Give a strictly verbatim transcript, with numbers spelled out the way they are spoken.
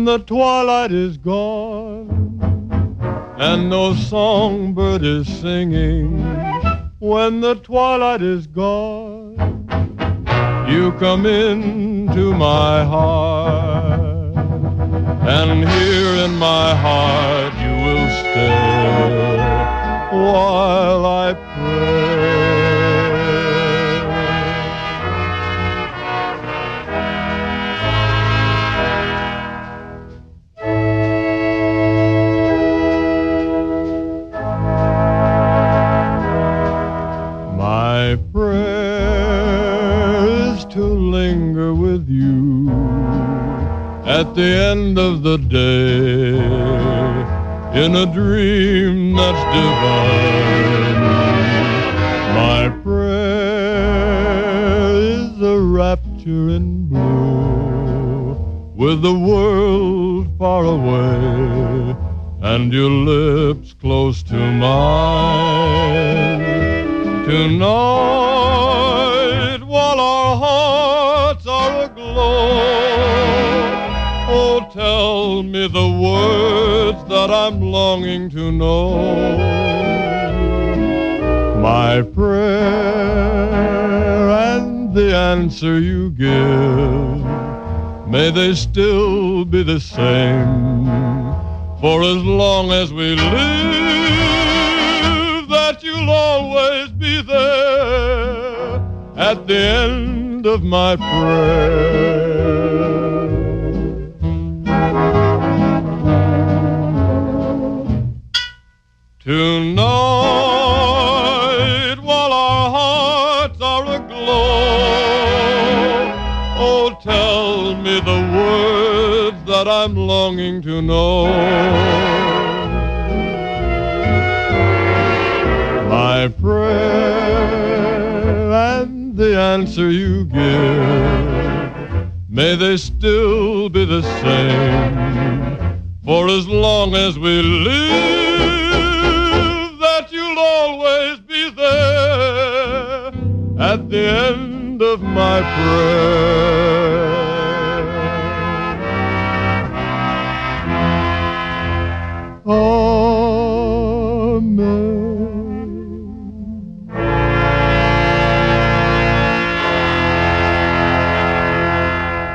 when the twilight is gone and no songbird is singing. When the twilight is gone, you come into my heart, and here in my heart you will stay while I pray. My prayer is to linger with you at the end of the day in a dream that's divine. My prayer is a rapture in blue with the world far away and your lips close to mine. Tonight, while our hearts are aglow, oh, tell me the words that I'm longing to know. My prayer and the answer you give, may they still be the same for as long as we live, that you'll always be there at the end of my prayer. Tonight, while our hearts are aglow, oh, tell me the words that I'm longing to know. My prayer and the answer you give, may they still be the same for as long as we live, that you'll always be there at the end of my prayer.